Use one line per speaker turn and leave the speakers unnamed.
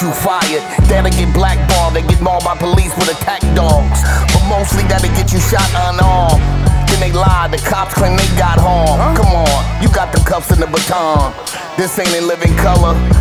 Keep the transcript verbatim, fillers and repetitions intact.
you fired. That'll get blackballed, they get mauled by police with attack dogs. But mostly that'll get you shot unarmed. Then they lie, the cops claim they got harm. Come on, you got the cuffs and the baton. This ain't in living color.